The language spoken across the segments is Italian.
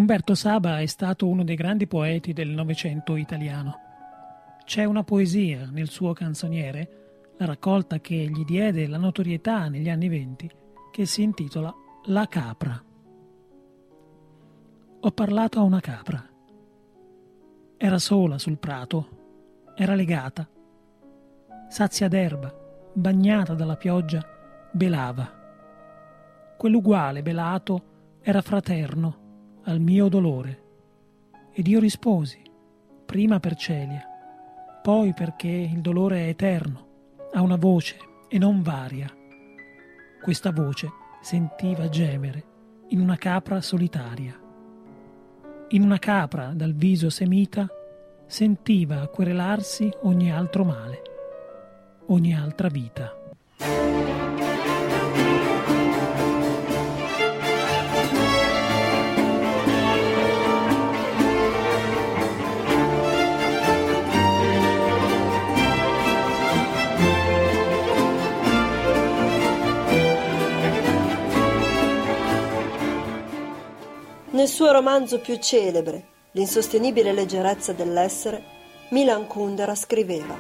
Umberto Saba è stato uno dei grandi poeti del Novecento italiano. C'è una poesia nel suo canzoniere, la raccolta che gli diede la notorietà negli anni '20, che si intitola La capra. Ho parlato a una capra. Era sola sul prato, era legata. Sazia d'erba, bagnata dalla pioggia, belava. Quell'uguale belato era fraterno al mio dolore. Ed io risposi, prima per Celia, poi perché il dolore è eterno, ha una voce e non varia. Questa voce sentiva gemere in una capra solitaria. In una capra dal viso semita sentiva querelarsi ogni altro male, ogni altra vita. Nel suo romanzo più celebre, L'insostenibile leggerezza dell'essere, Milan Kundera scriveva: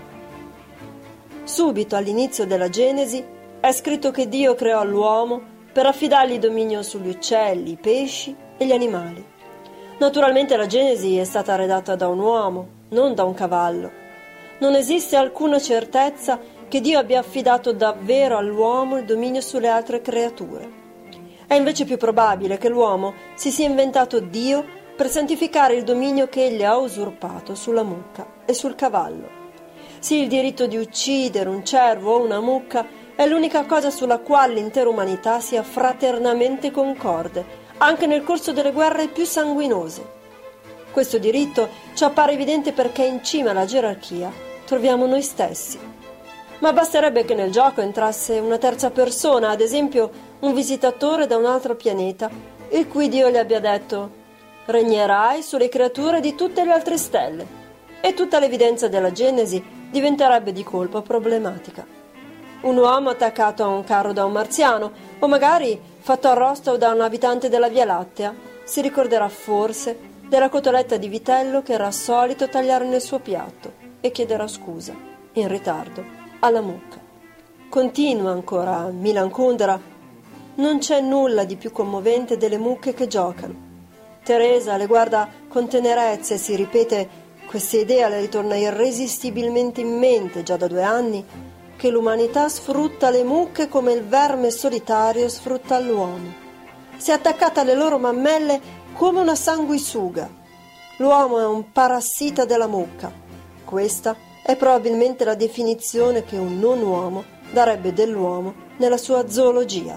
subito all'inizio della Genesi è scritto che Dio creò l'uomo per affidargli dominio sugli uccelli, i pesci e gli animali. Naturalmente la Genesi è stata redatta da un uomo, non da un cavallo. Non esiste alcuna certezza che Dio abbia affidato davvero all'uomo il dominio sulle altre creature. È invece più probabile che l'uomo si sia inventato Dio per santificare il dominio che egli ha usurpato sulla mucca e sul cavallo. Sì, il diritto di uccidere un cervo o una mucca è l'unica cosa sulla quale l'intera umanità sia fraternamente concorde, anche nel corso delle guerre più sanguinose. Questo diritto ci appare evidente perché in cima alla gerarchia troviamo noi stessi. Ma basterebbe che nel gioco entrasse una terza persona, ad esempio un visitatore da un altro pianeta, il cui Dio gli abbia detto: regnerai sulle creature di tutte le altre stelle, e tutta l'evidenza della Genesi diventerebbe di colpo problematica. Un uomo attaccato a un carro da un marziano, o magari fatto arrosto da un abitante della Via Lattea, si ricorderà forse della cotoletta di vitello che era solito tagliare nel suo piatto e chiederà scusa, in ritardo, alla mucca. Continua ancora Milan Kundera: non c'è nulla di più commovente delle mucche che giocano. Teresa le guarda con tenerezza e si ripete questa idea, le ritorna irresistibilmente in mente già da 2 anni, che l'umanità sfrutta le mucche come il verme solitario sfrutta l'uomo. Si è attaccata alle loro mammelle come una sanguisuga. L'uomo è un parassita della mucca. Questa è probabilmente la definizione che un non uomo darebbe dell'uomo nella sua zoologia.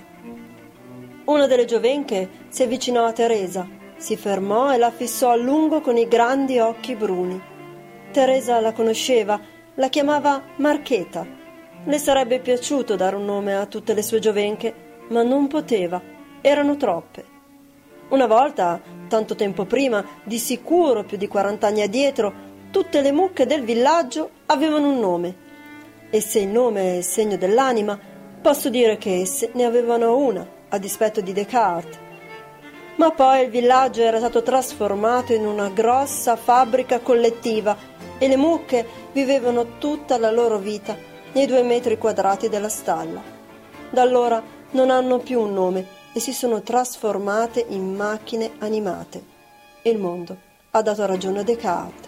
Una delle giovenche si avvicinò a Teresa, si fermò e la fissò a lungo con i grandi occhi bruni. Teresa la conosceva, la chiamava Marcheta. Le sarebbe piaciuto dare un nome a tutte le sue giovenche, ma non poteva, erano troppe. Una volta, tanto tempo prima, di sicuro più di 40 anni addietro, tutte le mucche del villaggio avevano un nome. E se il nome è il segno dell'anima, posso dire che esse ne avevano una, a dispetto di Descartes. Ma poi il villaggio era stato trasformato in una grossa fabbrica collettiva e le mucche vivevano tutta la loro vita nei 2 metri quadrati della stalla. Da allora non hanno più un nome e si sono trasformate in macchine animate. E il mondo ha dato ragione a Descartes.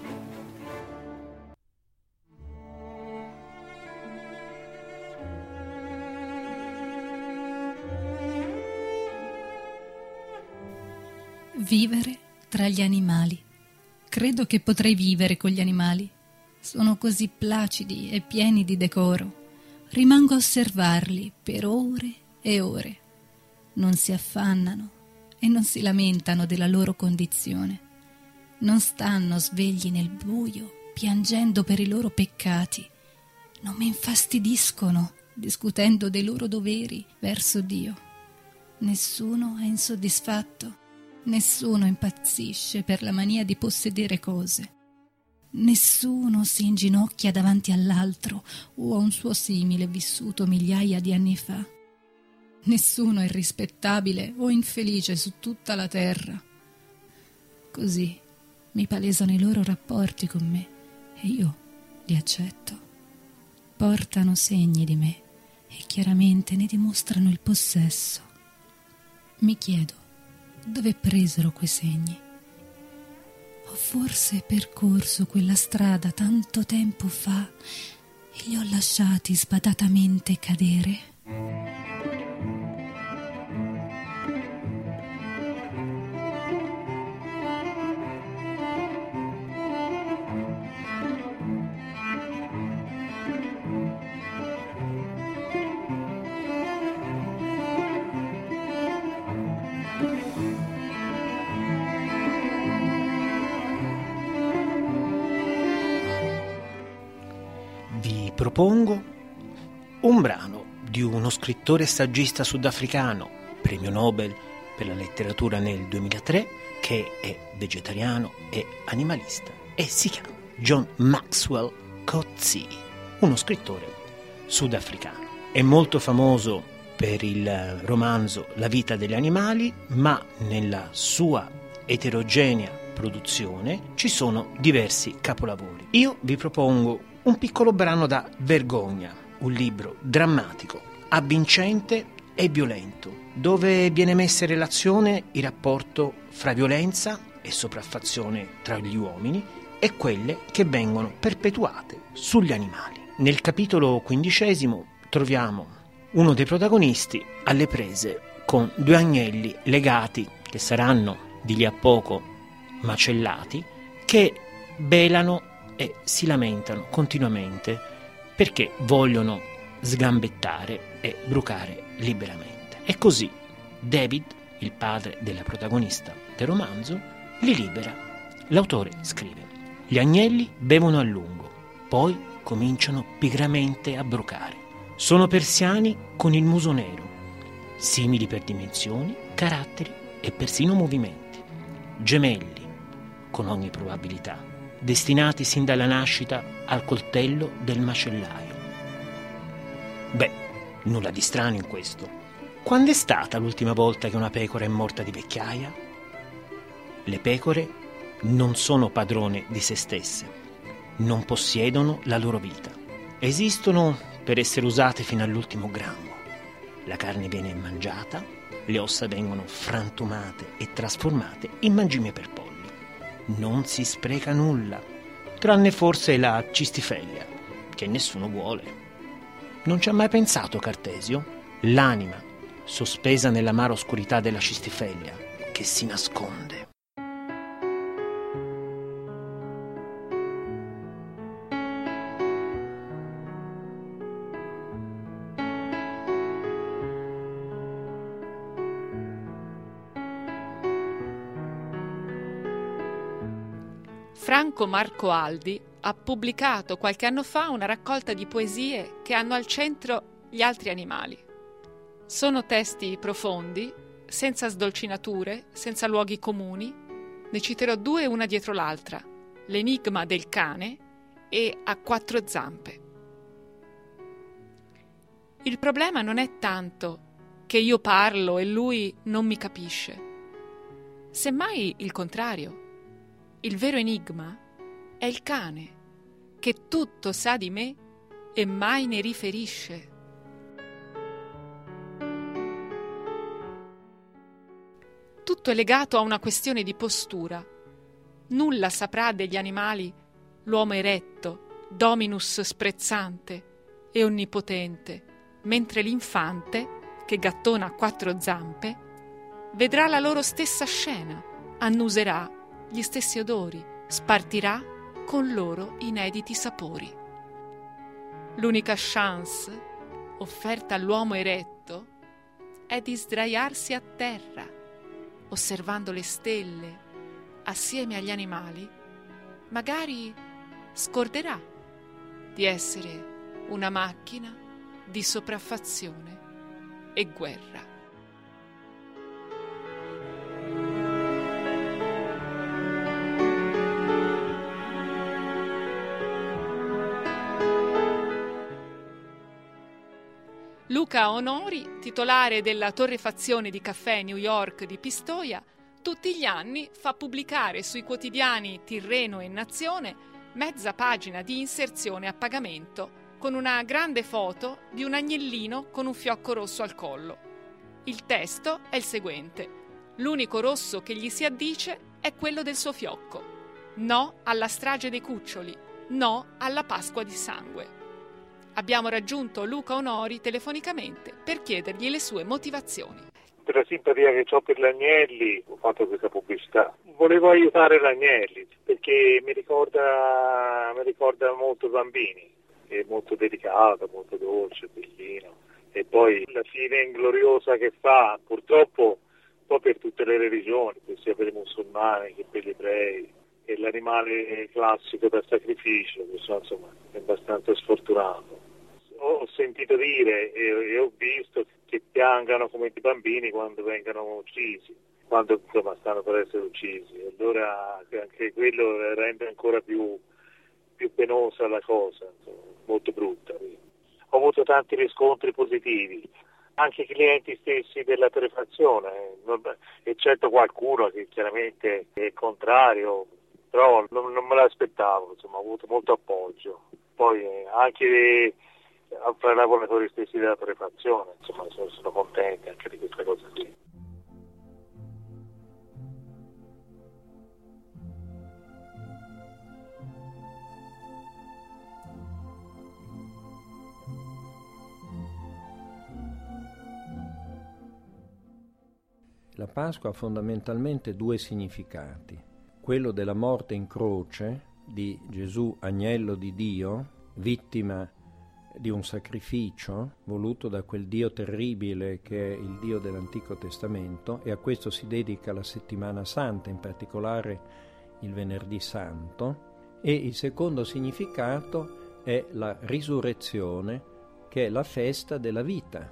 Vivere tra gli animali. Credo che potrei vivere con gli animali. Sono così placidi e pieni di decoro. Rimango a osservarli per ore e ore. Non si affannano e non si lamentano della loro condizione. Non stanno svegli nel buio, piangendo per i loro peccati. Non mi infastidiscono, discutendo dei loro doveri verso Dio. Nessuno è insoddisfatto. Nessuno impazzisce per la mania di possedere cose. Nessuno si inginocchia davanti all'altro o a un suo simile vissuto migliaia di anni fa. Nessuno è rispettabile o infelice su tutta la terra. Così mi palesano i loro rapporti con me e io li accetto. Portano segni di me e chiaramente ne dimostrano il possesso. Mi chiedo dove presero quei segni. Ho forse percorso quella strada tanto tempo fa e li ho lasciati sbadatamente cadere. Vi propongo un brano di uno scrittore e saggista sudafricano, premio Nobel per la letteratura nel 2003, che è vegetariano e animalista e si chiama John Maxwell Coetzee, uno scrittore sudafricano. È molto famoso per il romanzo La vita degli animali, ma nella sua eterogenea produzione ci sono diversi capolavori. Io vi propongo un piccolo brano da Vergogna, un libro drammatico, avvincente e violento, dove viene messa in relazione il rapporto fra violenza e sopraffazione tra gli uomini e quelle che vengono perpetuate sugli animali. Nel capitolo 15 troviamo uno dei protagonisti alle prese con due agnelli legati, che saranno di lì a poco macellati, che belano e si lamentano continuamente perché vogliono sgambettare e brucare liberamente. E così David, il padre della protagonista del romanzo, li libera. L'autore scrive: gli agnelli bevono a lungo, poi cominciano pigramente a brucare. Sono persiani con il muso nero, simili per dimensioni, caratteri e persino movimenti. Gemelli, con ogni probabilità, destinati sin dalla nascita al coltello del macellaio. Beh, nulla di strano in questo. Quando è stata l'ultima volta che una pecora è morta di vecchiaia? Le pecore non sono padrone di se stesse, non possiedono la loro vita. Esistono per essere usate fino all'ultimo grammo. La carne viene mangiata, le ossa vengono frantumate e trasformate in mangime per polli. Non si spreca nulla, tranne forse la cistifellea, che nessuno vuole. Non ci ha mai pensato Cartesio? L'anima, sospesa nell'amara oscurità della cistifellea, che si nasconde. Franco Marco Aldi ha pubblicato qualche anno fa una raccolta di poesie che hanno al centro gli altri animali. Sono testi profondi, senza sdolcinature, senza luoghi comuni. Ne citerò due una dietro l'altra: L'enigma del cane e A quattro zampe. Il problema non è tanto che io parlo e lui non mi capisce. Semmai il contrario. Il vero enigma è il cane, che tutto sa di me e mai ne riferisce. Tutto è legato a una questione di postura. Nulla saprà degli animali l'uomo eretto, dominus sprezzante e onnipotente, mentre l'infante, che gattona a quattro zampe, vedrà la loro stessa scena, annuserà gli stessi odori, spartirà con loro inediti sapori. L'unica chance offerta all'uomo eretto è di sdraiarsi a terra, osservando le stelle assieme agli animali. Magari scorderà di essere una macchina di sopraffazione e guerra. Luca Onori, titolare della torrefazione di caffè New York di Pistoia, tutti gli anni fa pubblicare sui quotidiani Tirreno e Nazione mezza pagina di inserzione a pagamento con una grande foto di un agnellino con un fiocco rosso al collo. Il testo è il seguente: l'unico rosso che gli si addice è quello del suo fiocco. No alla strage dei cuccioli, no alla Pasqua di sangue. Abbiamo raggiunto Luca Onori telefonicamente per chiedergli le sue motivazioni. Per la simpatia che ho per l'Agnelli ho fatto questa pubblicità. Volevo aiutare l'Agnelli perché mi ricorda molto i bambini. È molto delicato, molto dolce, bellino. E poi la fine ingloriosa che fa, purtroppo, un po' per tutte le religioni, sia per i musulmani che per gli ebrei, è l'animale classico da sacrificio, che insomma è abbastanza sfortunato. Ho sentito dire e ho visto che piangano come i bambini quando vengono uccisi, quando insomma stanno per essere uccisi. E allora anche quello rende ancora più penosa la cosa, insomma, molto brutta. Ho avuto tanti riscontri positivi, anche i clienti stessi della torrefazione, eccetto qualcuno che chiaramente è contrario, però non me l'aspettavo, insomma, ho avuto molto appoggio. Poi anche fra i lavoratori stessi della torrefazione, insomma, sono contenti anche di questa cosa qui. La Pasqua ha fondamentalmente due significati. Quello della morte in croce di Gesù, agnello di Dio, vittima di un sacrificio voluto da quel Dio terribile che è il Dio dell'Antico Testamento, e a questo si dedica la Settimana Santa, in particolare il Venerdì Santo. E il secondo significato è la risurrezione, che è la festa della vita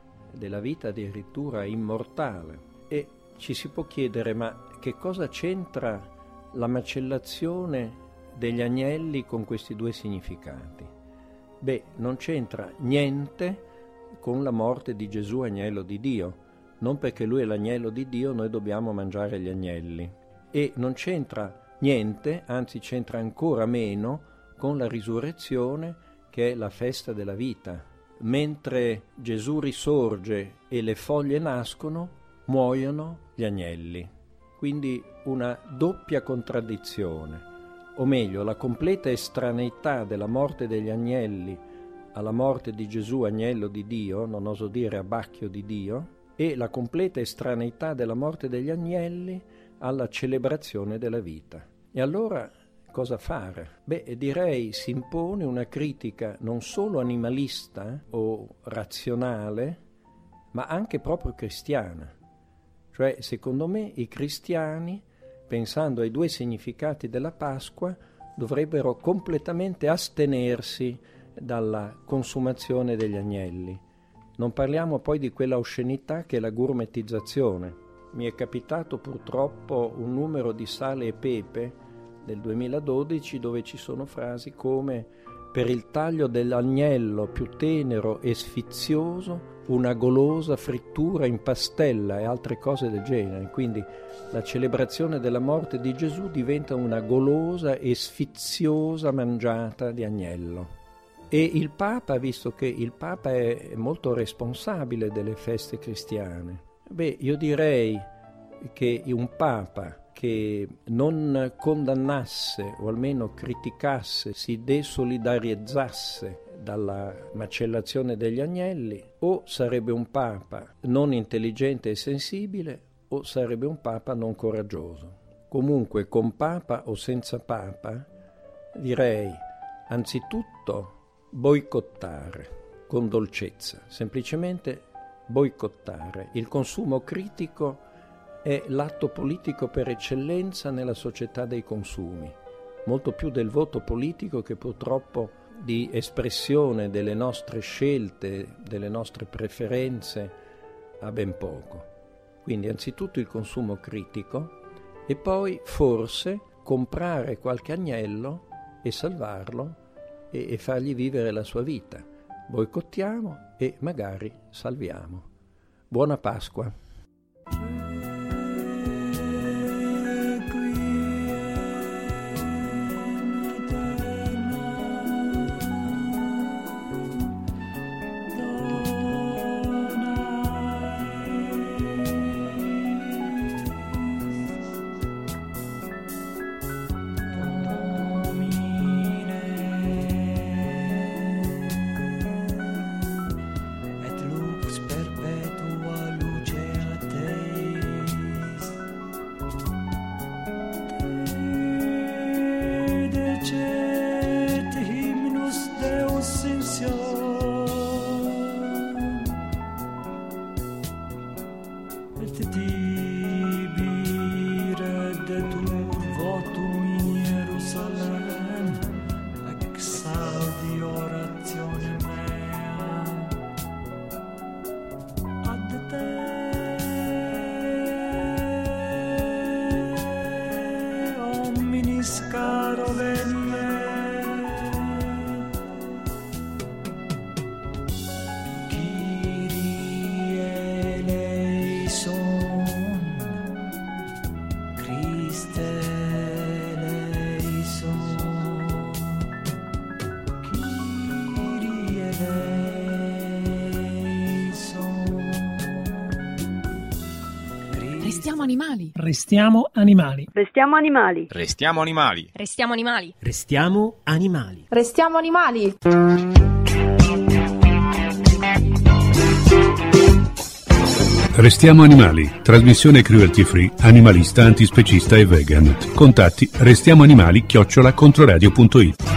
addirittura immortale. E ci si può chiedere, ma che cosa c'entra la macellazione degli agnelli con questi due significati? Beh, non c'entra niente con la morte di Gesù, agnello di Dio. Non perché lui è l'agnello di Dio noi dobbiamo mangiare gli agnelli. E non c'entra niente, anzi c'entra ancora meno, con la risurrezione, che è la festa della vita. Mentre Gesù risorge e le foglie nascono, muoiono gli agnelli. Quindi una doppia contraddizione, o meglio, la completa estraneità della morte degli agnelli alla morte di Gesù, agnello di Dio, non oso dire abbacchio di Dio, e la completa estraneità della morte degli agnelli alla celebrazione della vita. E allora cosa fare? Beh, direi si impone una critica non solo animalista o razionale, ma anche proprio cristiana. Cioè, secondo me, i cristiani, pensando ai due significati della Pasqua, dovrebbero completamente astenersi dalla consumazione degli agnelli. Non parliamo poi di quella oscenità che è la gourmetizzazione. Mi è capitato purtroppo un numero di Sale e Pepe del 2012 dove ci sono frasi come: per il taglio dell'agnello più tenero e sfizioso una golosa frittura in pastella e altre cose del genere. Quindi la celebrazione della morte di Gesù diventa una golosa e sfiziosa mangiata di agnello. E il Papa, visto che il Papa è molto responsabile delle feste cristiane, io direi che un Papa che non condannasse o almeno criticasse, si desolidarizzasse dalla macellazione degli agnelli, o sarebbe un Papa non intelligente e sensibile, o sarebbe un Papa non coraggioso. Comunque, con Papa o senza Papa, direi anzitutto boicottare con dolcezza, semplicemente boicottare. Il consumo critico è l'atto politico per eccellenza nella società dei consumi, molto più del voto politico, che purtroppo di espressione delle nostre scelte, delle nostre preferenze ha ben poco. Quindi anzitutto il consumo critico e poi forse comprare qualche agnello e salvarlo e fargli vivere la sua vita. Boicottiamo e magari salviamo. Buona Pasqua. Restiamo animali. Restiamo animali. Restiamo animali. Restiamo animali. Restiamo animali. Restiamo animali. Restiamo animali. Restiamo animali. Trasmissione cruelty free, animalista, antispecista e vegan. Contatti restiamoanimali@controradio.it.